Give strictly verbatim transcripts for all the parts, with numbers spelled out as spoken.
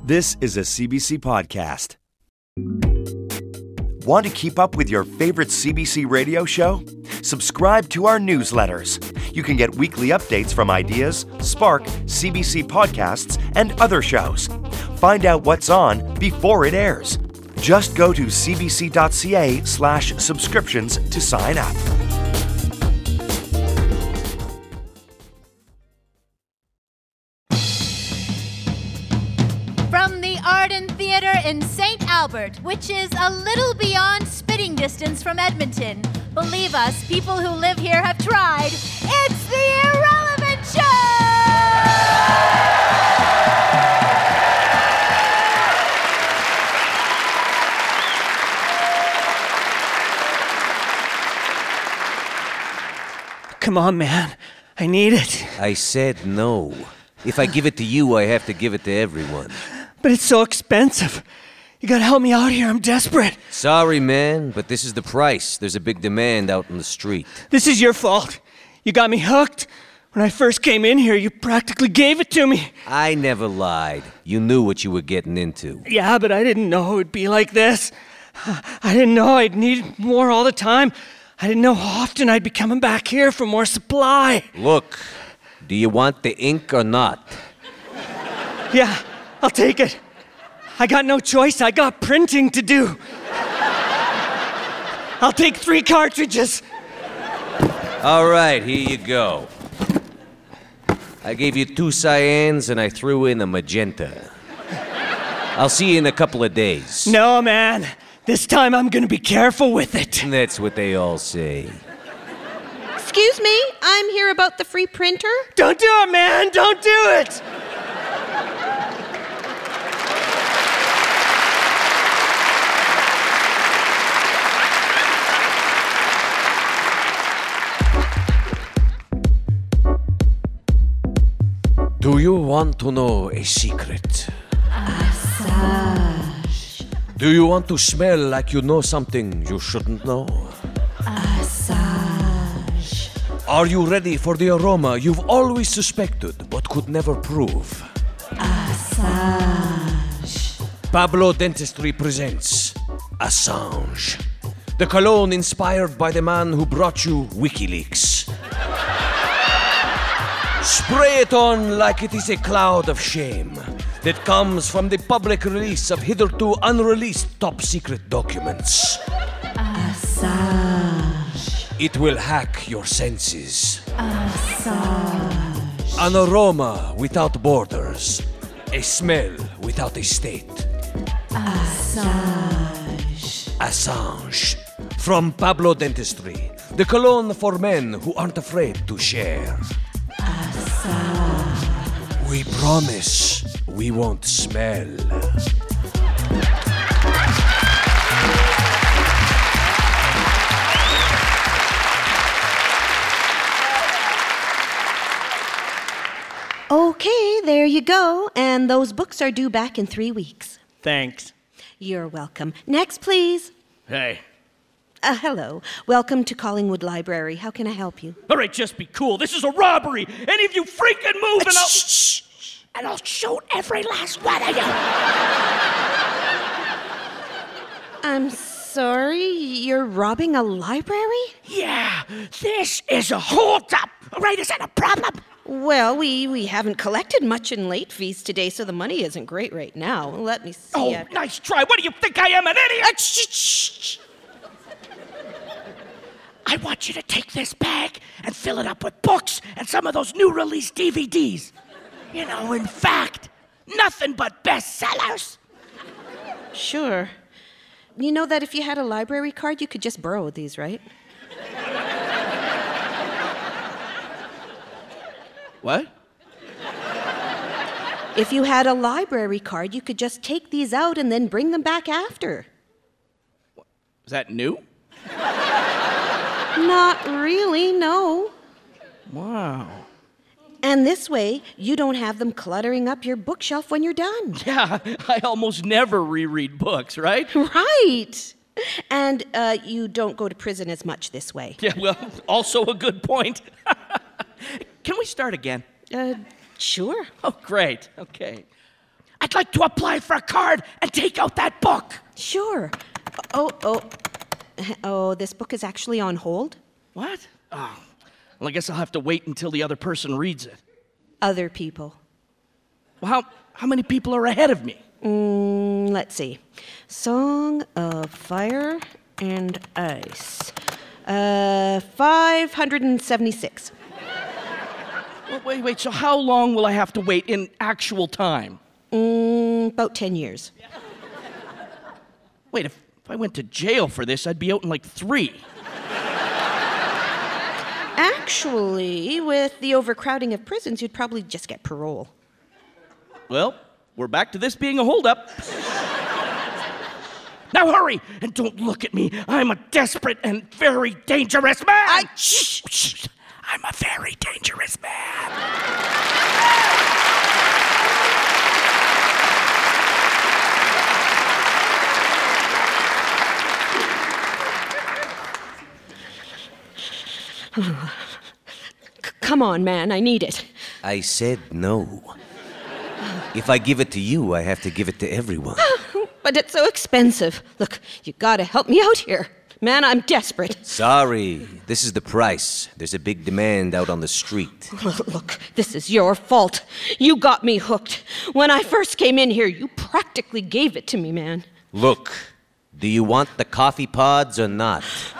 This is a C B C podcast. Want to keep up with your favorite C B C radio show? Subscribe to our newsletters. You can get weekly updates from Ideas, Spark, C B C podcasts, and other shows. Find out what's on before it airs. Just go to cbc.ca slash subscriptions to sign up. From the Arden Theatre in Saint Albert, which is a little beyond spitting distance from Edmonton. Believe us, people who live here have tried. It's the Irrelevant Show! Come on, man. I need it. I said no. If I give it to you, I have to give it to everyone. But it's so expensive. You gotta help me out here. I'm desperate. Sorry, man, but this is the price. There's a big demand out in the street. This is your fault. You got me hooked. When I first came in here, you practically gave it to me. I never lied. You knew what you were getting into. Yeah, but I didn't know it would be like this. I didn't know I'd need more all the time. I didn't know how often I'd be coming back here for more supply. Look, do you want the ink or not? Yeah, I'll take it. I got no choice. I got printing to do. I'll take three cartridges. All right, here you go. I gave you two cyans and I threw in a magenta. I'll see you in a couple of days. No, man. This time I'm gonna be careful with it. That's what they all say. Excuse me, I'm here about the free printer. Don't do it, man! Don't do it! Do you want to know a secret? Assage. Do you want to smell like you know something you shouldn't know? Assage. Are you ready for the aroma you've always suspected but could never prove? Assage. Pablo Dentistry presents Assange, the cologne inspired by the man who brought you WikiLeaks. Spray it on like it is a cloud of shame that comes from the public release of hitherto unreleased top-secret documents. Assage. It will hack your senses. Assage. An aroma without borders. A smell without a state. Assage. Assange. From Pablo Dentistry. The cologne for men who aren't afraid to share. Assage. We promise we won't smell. Okay, there you go. And those books are due back in three weeks. Thanks. You're welcome. Next, please. Hey. Uh, hello. Welcome to Collingwood Library. How can I help you? All right, just be cool. This is a robbery. Any of you freaking move and I'll... Shh, shh, shh. And I'll shoot every last one of you. I'm sorry, you're robbing a library? Yeah, this is a hold-up. All right, is that a problem? Well, we, we haven't collected much in late fees today, so the money isn't great right now. Let me see. Oh, uh, nice try. What do you think I am, an idiot? uh, shh, shh, shh. I want you to take this bag and fill it up with books and some of those new release D V Ds. You know, in fact, nothing but bestsellers. Sure. You know that if you had a library card, you could just borrow these, right? What? If you had a library card, you could just take these out and then bring them back after. Is that new? Not really, no. Wow. And this way, you don't have them cluttering up your bookshelf when you're done. Yeah, I almost never reread books, right? Right. And uh, you don't go to prison as much this way. Yeah, well, also a good point. Can we start again? Uh, sure. Oh, great. Okay. I'd like to apply for a card and take out that book. Sure. Oh, oh. Oh, this book is actually on hold? What? Oh, well, I guess I'll have to wait until the other person reads it. Other people. Well, how, how many people are ahead of me? Mm, let's see. Song of Fire and Ice. Uh, five hundred seventy-six. Well, wait, wait, so how long will I have to wait in actual time? Mm, about ten years. Wait, if, if I went to jail for this, I'd be out in like three. Actually, with the overcrowding of prisons, you'd probably just get parole. Well, we're back to this being a holdup. Now hurry, and don't look at me. I'm a desperate and very dangerous man. I... Shh! Shh. I'm a very dangerous man. C- come on, man, I need it. I said no. If I give it to you, I have to give it to everyone. But it's so expensive. Look, you gotta help me out here. Man, I'm desperate. Sorry, this is the price. There's a big demand out on the street. Look, this is your fault. You got me hooked. When I first came in here, you practically gave it to me, man. Look, do you want the coffee pods or not?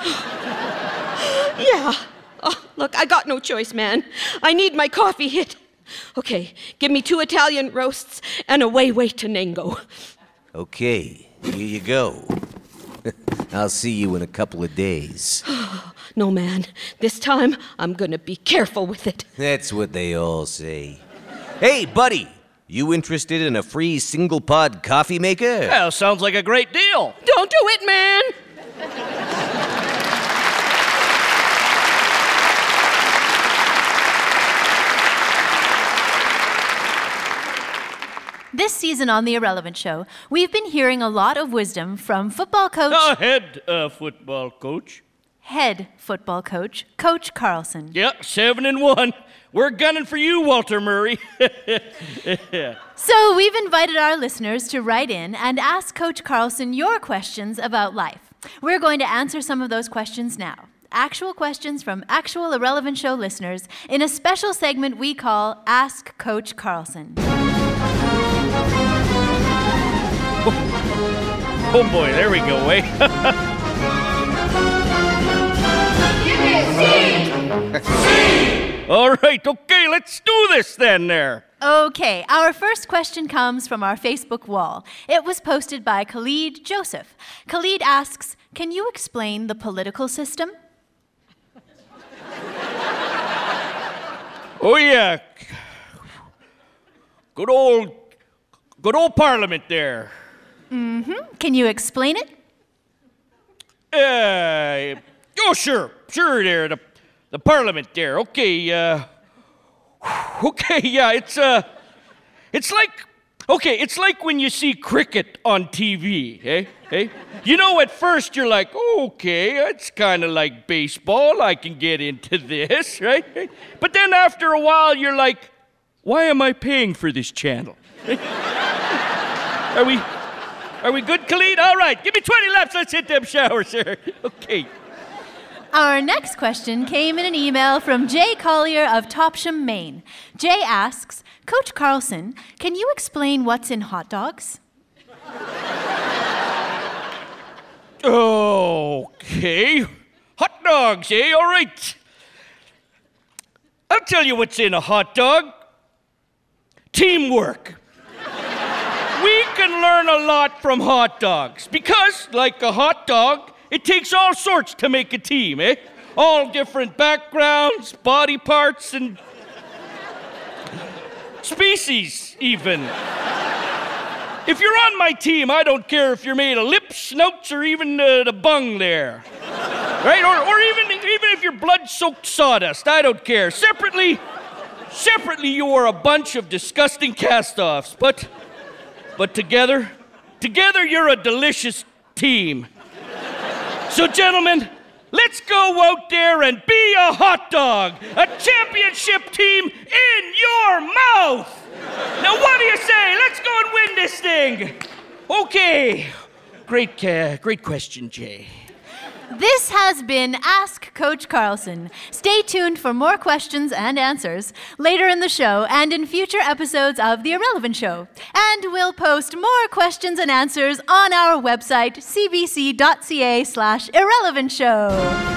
Yeah. Oh, look, I got no choice, man. I need my coffee hit. Okay, give me two Italian roasts and a way way to Nango. Okay, here you go. I'll see you in a couple of days. No, man. This time, I'm gonna be careful with it. That's what they all say. Hey, buddy, you interested in a free single pod coffee maker? Well, sounds like a great deal. Don't do it, man! This season on The Irrelevant Show, we've been hearing a lot of wisdom from football coach, Uh, head uh, football coach. head football coach, Coach Carlson. Yeah, seven and one. We're gunning for you, Walter Murray. So we've invited our listeners to write in and ask Coach Carlson your questions about life. We're going to answer some of those questions now. Actual questions from actual Irrelevant Show listeners in a special segment we call Ask Coach Carlson. Oh boy, there we go, eh? All right, okay, let's do this then there. Okay, our first question comes from our Facebook wall. It was posted by Khalid Joseph. Khalid asks, can you explain the political system? Oh yeah. Good old, good old Parliament there. Mm-hmm. Can you explain it? Uh, oh, sure, sure there, the, the Parliament there. Okay, uh, okay, yeah, it's, uh, it's like, okay, it's like when you see cricket on T V, eh, eh? You know, at first you're like, okay, it's kind of like baseball, I can get into this, right? But then after a while you're like, why am I paying for this channel? Are we... Are we good, Khalid? All right, give me twenty laps. Let's hit them showers, sir. Okay. Our next question came in an email from Jay Collier of Topsham, Maine. Jay asks, Coach Carlson, can you explain what's in hot dogs? Okay. Hot dogs, eh? All right. I'll tell you what's in a hot dog. Teamwork. We can learn a lot from hot dogs because, like a hot dog, it takes all sorts to make a team, eh? All different backgrounds, body parts, and species, even. If you're on my team, I don't care if you're made of lips, snouts, or even uh, the bung there. Right? Or, or even, even if you're blood-soaked sawdust, I don't care. Separately, separately, you are a bunch of disgusting cast-offs, but... But together, together you're a delicious team. So gentlemen, let's go out there and be a hot dog, a championship team in your mouth. Now what do you say? Let's go and win evening. Okay. Great, uh, great question, Jay. This has been Ask Coach Carlson. Stay tuned for more questions and answers later in the show and in future episodes of The Irrelevant Show. And we'll post more questions and answers on our website, cbc.ca slash irrelevant show.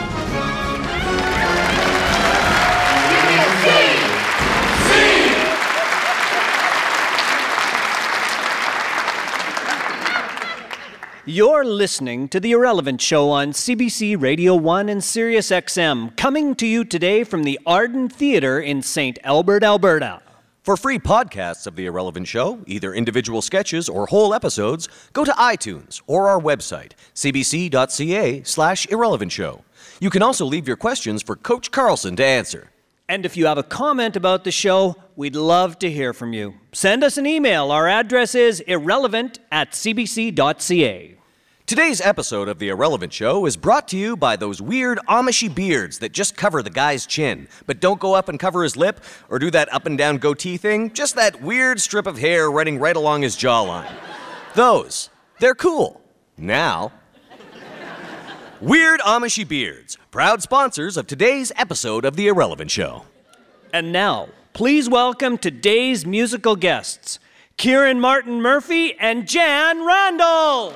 You're listening to The Irrelevant Show on C B C Radio one and Sirius X M, coming to you today from the Arden Theatre in Saint Albert, Alberta. For free podcasts of The Irrelevant Show, either individual sketches or whole episodes, go to iTunes or our website, cbc.ca slash irrelevant show. You can also leave your questions for Coach Carlson to answer. And if you have a comment about the show, we'd love to hear from you. Send us an email. Our address is irrelevant at cbc.ca. Today's episode of The Irrelevant Show is brought to you by those weird Amishy beards that just cover the guy's chin, but don't go up and cover his lip or do that up and down goatee thing, just that weird strip of hair running right along his jawline. Those, they're cool. Now, Weird Amishy Beards, proud sponsors of today's episode of The Irrelevant Show. And now, please welcome today's musical guests, Kieran Martin Murphy and Jan Randall.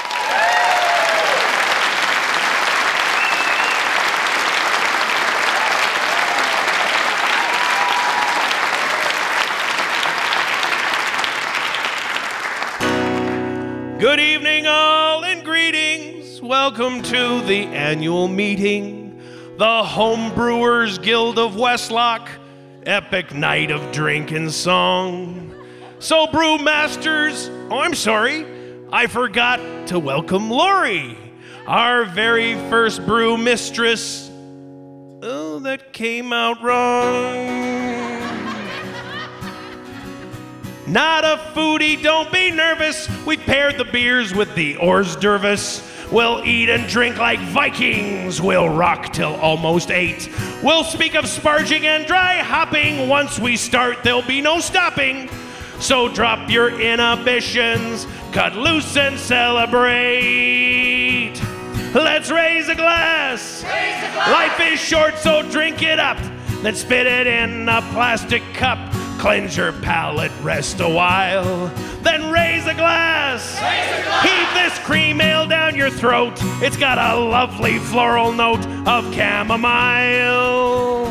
Good evening, all, and greetings. Welcome to the annual meeting, the Homebrewers Guild of Westlock, epic night of drink and song. So, brewmasters, oh, I'm sorry, I forgot to welcome Lori, our very first brew mistress. Oh, that came out wrong. Not a foodie, don't be nervous. We paired the beers with the hors d'oeuvres. We'll eat and drink like Vikings. We'll rock till almost eight. We'll speak of sparging and dry hopping. Once we start, there'll be no stopping. So drop your inhibitions, cut loose and celebrate. Let's raise a glass. Raise a glass. Life is short, so drink it up. Then spit it in a plastic cup. Cleanse your palate, rest a while, then raise a glass. Raise a glass. Heave this cream ale down your throat. It's got a lovely floral note of chamomile.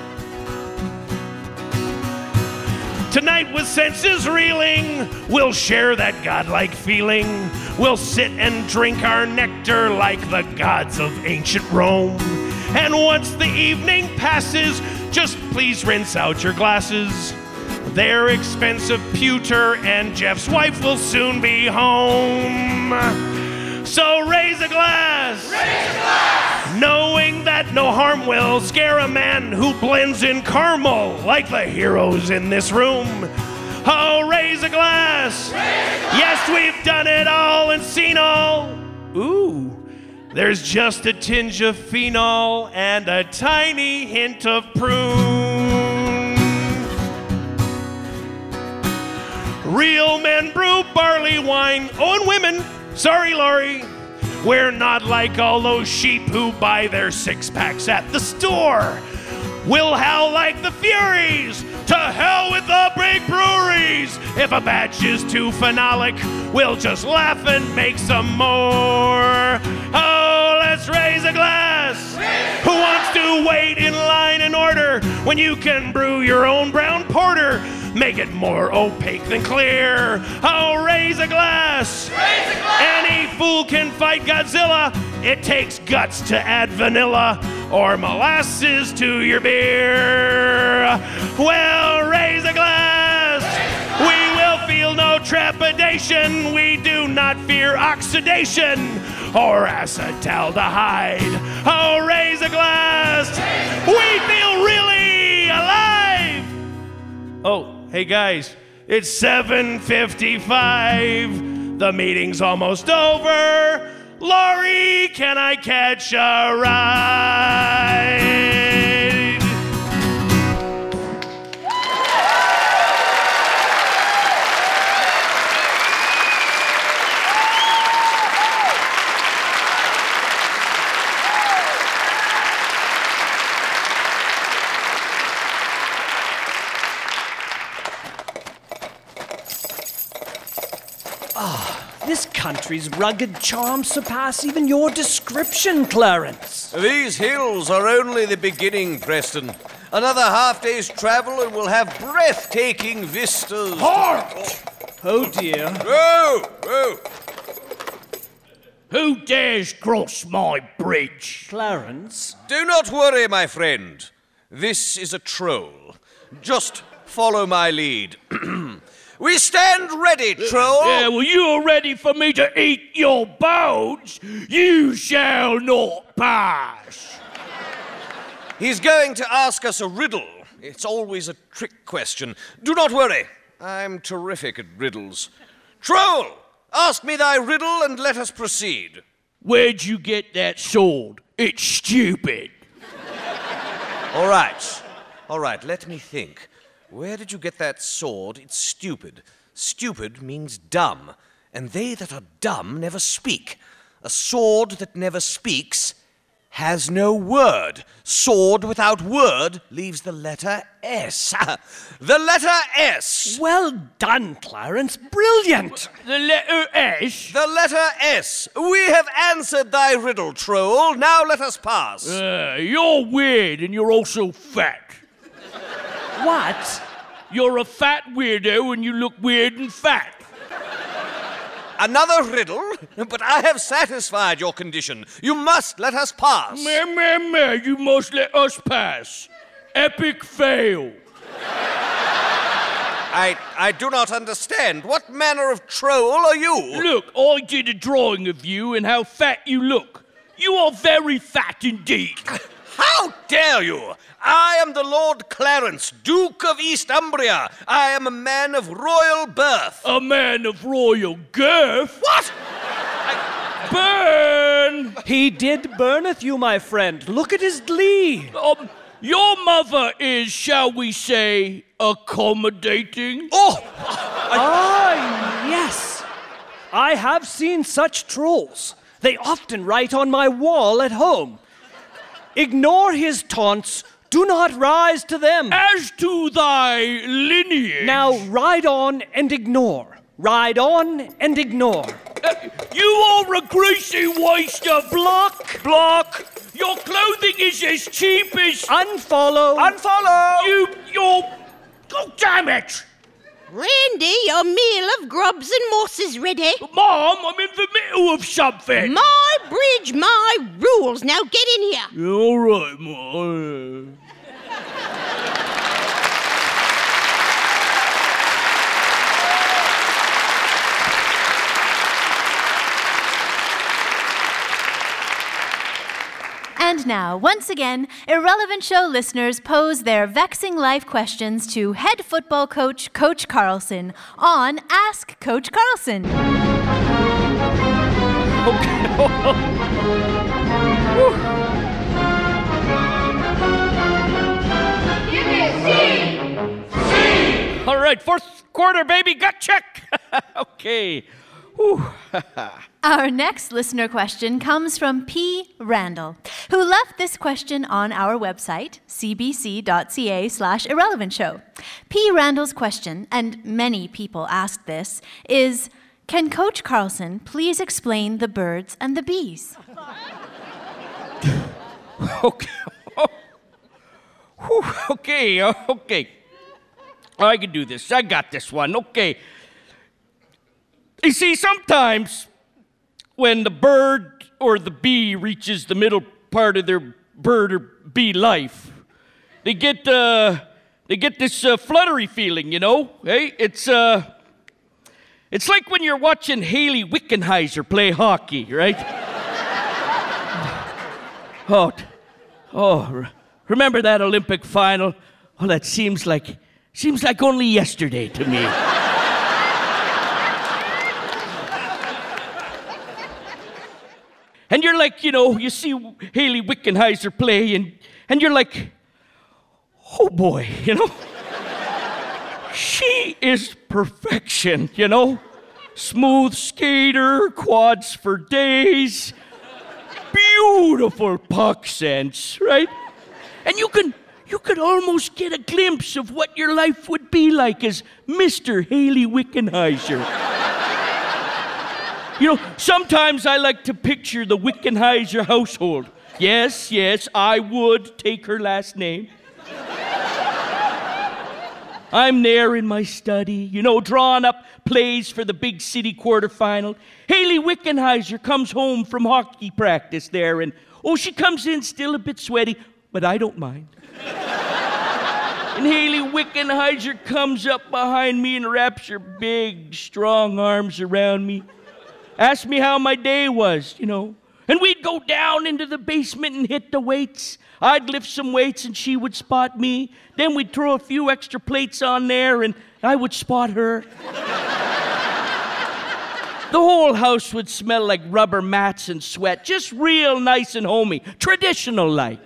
Tonight with senses reeling, we'll share that godlike feeling. We'll sit and drink our nectar like the gods of ancient Rome. And once the evening passes, just please rinse out your glasses. They're expensive pewter, and Jeff's wife will soon be home. So raise a glass, raise a glass, knowing that no harm will scare a man who blends in caramel like the heroes in this room. Oh, raise a glass. Raise a glass. Yes, we've done it all and seen all. Ooh, there's just a tinge of phenol and a tiny hint of prune. Real men brew barley wine. Oh, and women, sorry, Lori, we're not like all those sheep who buy their six-packs at the store. We'll howl like the Furies. To hell with the big breweries. If a batch is too phenolic, we'll just laugh and make some more. Oh, let's raise a glass. Raise Who wants to wait in line in order when you can brew your own brown porter? Make it more opaque than clear. Oh, raise a glass. Raise a glass. Any fool can fight Godzilla. It takes guts to add vanilla or molasses to your beer. Well, raise a glass. Raise a glass. We will feel no trepidation. We do not fear oxidation or acetaldehyde. Oh, raise a glass. Raise a glass. We feel really alive. Oh. Hey guys, it's seven fifty-five. The meeting's almost over. Lori, can I catch a ride? This country's rugged charms surpass even your description, Clarence. These hills are only the beginning, Preston. Another half day's travel and we'll have breathtaking vistas. Halt! Oh, dear. Whoa! Whoa! Who dares cross my bridge? Clarence? Do not worry, my friend. This is a troll. Just follow my lead. We stand ready, troll. Yeah, well, you're ready for me to eat your bones. You shall not pass. He's going to ask us a riddle. It's always a trick question. Do not worry. I'm terrific at riddles. Troll, ask me thy riddle and let us proceed. Where'd you get that sword? It's stupid. All right. All right, let me think. Where did you get that sword? It's stupid. Stupid means dumb, and they that are dumb never speak. A sword that never speaks has no word. Sword without word leaves the letter S. The letter S. Well done, Clarence. Brilliant. The letter S? The letter S. We have answered thy riddle, troll. Now let us pass. Uh, you're weird and you're also fat. What? You're a fat weirdo and you look weird and fat. Another riddle? But I have satisfied your condition. You must let us pass. Meh, meh, meh, you must let us pass. Epic fail. I, I do not understand. What manner of troll are you? Look, I did a drawing of you and how fat you look. You are very fat indeed. How dare you? I am the Lord Clarence, Duke of East Umbria. I am a man of royal birth. A man of royal girth? What? Burn! He did burneth you, my friend. Look at his glee. Um, your mother is, shall we say, accommodating? Oh! Ah, yes. I have seen such trolls. They often write on my wall at home. Ignore his taunts. Do not rise to them. As to thy lineage... Now ride on and ignore. Ride on and ignore. Uh, you are a greasy waste of... Block. Block. Your clothing is as cheap as... Unfollow. Unfollow. You... You're... Oh, damn it. Randy, your meal of grubs and moss is ready. Mom, I'm in the middle of something. My bridge, my rules. Now get in here. All right, Mom. And now, once again, Irrelevant Show listeners pose their vexing life questions to head football coach Coach Carlson on Ask Coach Carlson. All right, fourth quarter, baby, gut check. Okay. Whew. Our next listener question comes from P. Randall, who left this question on our website, cbc.ca slash irrelevant show. P. Randall's question, and many people asked this, is, can Coach Carlson please explain the birds and the bees? Okay. Whew. Okay, okay. I can do this. I got this one. Okay. You see, sometimes when the bird or the bee reaches the middle part of their bird or bee life, they get uh, they get this uh, fluttery feeling, you know. Hey, it's uh, it's like when you're watching Haley Wickenheiser play hockey, right? oh, oh, remember that Olympic final? Oh, that seems like seems like only yesterday to me. And you're like, you know, you see Haley Wickenheiser play, and, and you're like, oh boy, you know? She is perfection, you know? Smooth skater, quads for days, beautiful puck sense, right? And you can, you could almost get a glimpse of what your life would be like as Mister Haley Wickenheiser. You know, sometimes I like to picture the Wickenheiser household. Yes, yes, I would take her last name. I'm there in my study, you know, drawing up plays for the big city quarterfinal. Haley Wickenheiser comes home from hockey practice there, and, oh, she comes in still a bit sweaty, but I don't mind. And Haley Wickenheiser comes up behind me and wraps her big, strong arms around me. Asked me how my day was, you know. And we'd go down into the basement and hit the weights. I'd lift some weights and she would spot me. Then we'd throw a few extra plates on there and I would spot her. The whole house would smell like rubber mats and sweat, just real nice and homey, traditional-like.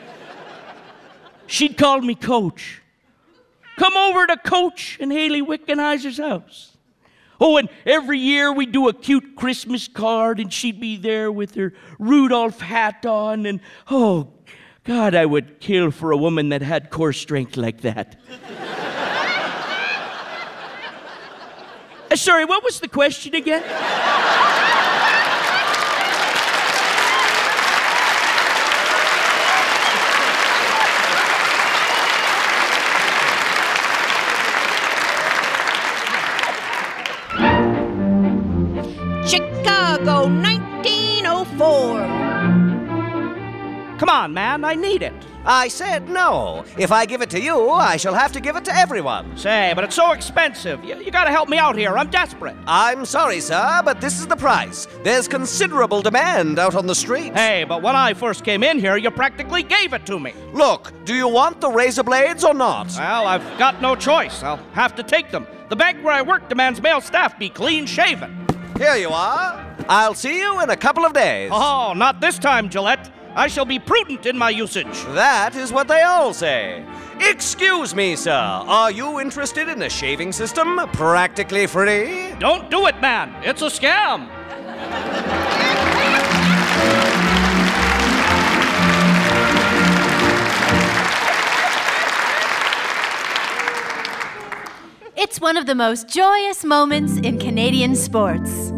She'd call me Coach. Come over to Coach and Haley Wickenheiser's house. Oh, and every year we do a cute Christmas card, and she'd be there with her Rudolph hat on, and oh, God, I would kill for a woman that had core strength like that. uh, sorry, what was the question again? Chicago, nineteen oh four. Come on, man, I need it. I said no. If I give it to you, I shall have to give it to everyone. Say, but it's so expensive. You, you gotta help me out here. I'm desperate. I'm sorry, sir, but this is the price. There's considerable demand out on the street. Hey, but when I first came in here, you practically gave it to me. Look, do you want the razor blades or not? Well, I've got no choice. I'll have to take them. The bank where I work demands male staff be clean-shaven. Here you are. I'll see you in a couple of days. Oh, not this time, Gillette. I shall be prudent in my usage. That is what they all say. Excuse me, sir. Are you interested in a shaving system practically free? Don't do it, man. It's a scam. It's one of the most joyous moments in Canadian sports.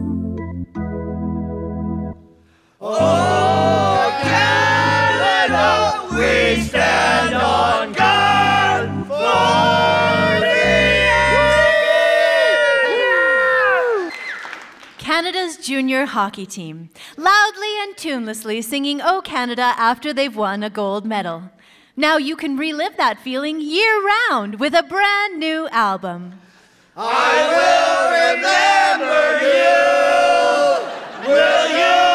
Oh, Canada, we stand on guard for thee. Canada's junior hockey team, loudly and tunelessly singing "Oh Canada" after they've won a gold medal. Now you can relive that feeling year-round with a brand new album. I will remember you. Will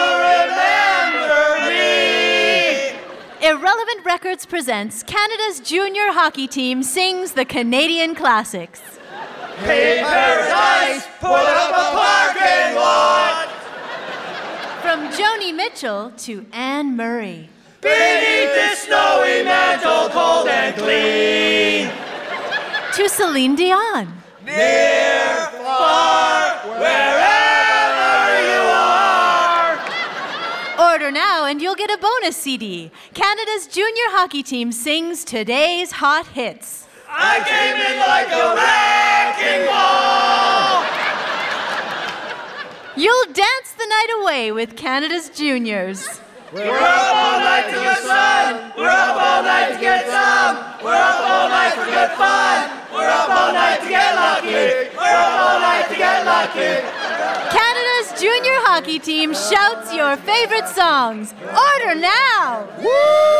you remember me? Irrelevant Records presents Canada's junior hockey team sings the Canadian classics. Hey, Paradise, put up a parking lot. From Joni Mitchell to Anne Murray. Beneath this snowy mantle, cold and clean. To Celine Dion. Near, far, wherever you are. Order now and you'll get a bonus C D. Canada's junior hockey team sings today's hot hits. I came in like a wrecking ball. You'll dance the night away with Canada's juniors. We're up all night to get sun. We're up all night to get some. We're up all night for good fun. We're up all night to get lucky. We're up all night to get lucky. Canada's junior hockey team shouts your favorite songs. Order now. Woo!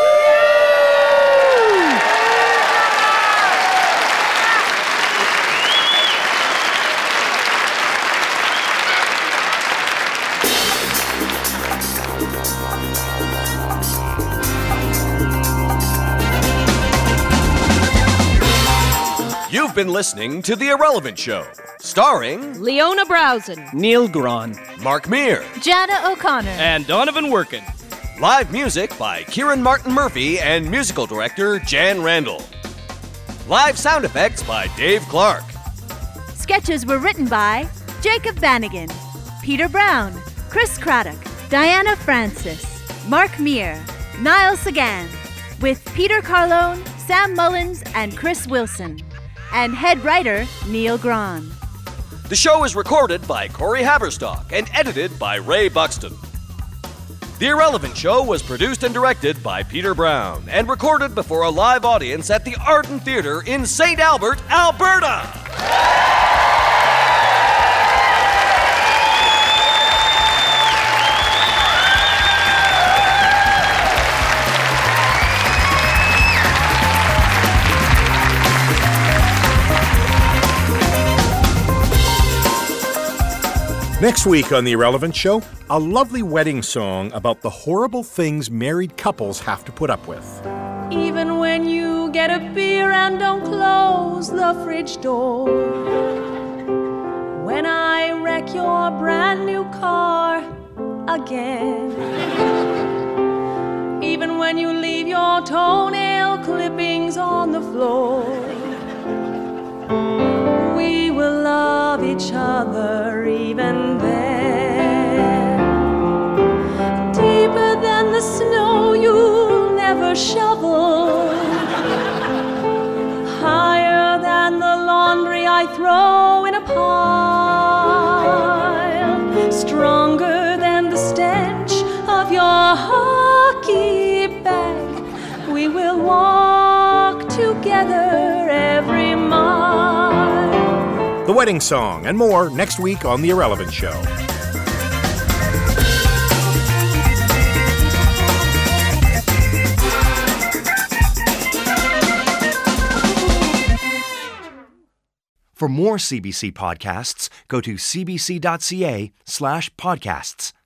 You've been listening to The Irrelevant Show, starring Leona Browson, Neil Gron, Mark Meir, Jana O'Connor, And Donovan Workin. live music by Kieran Martin Murphy and musical director Jan Randall. Live sound effects by Dave Clark. Sketches were written by Jacob Bannigan, Peter Brown, Chris Craddock, Diana Francis, Mark Meir, Niall Sagan, with Peter Carlone, Sam Mullins, and Chris Wilson, and head writer Neil Gron. The show is recorded by Corey Haberstock and edited by Ray Buxton. The Irrelevant Show was produced and directed by Peter Brown and recorded before a live audience at the Arden Theatre in Saint Albert, Alberta. Next week on The Irrelevant Show, a lovely wedding song about the horrible things married couples have to put up with. Even when you get a beer and don't close the fridge door. When I wreck your brand new car again. Even when you leave your toenail clippings on the floor. We will love each other even then. Deeper than the snow you'll never shovel. Higher than the laundry I throw in a pile. Stronger than the stench of your hockey bag. We will walk together every mile. The wedding song and more next week on The Irrelevant Show. For more C B C podcasts, go to cbc.ca slash podcasts.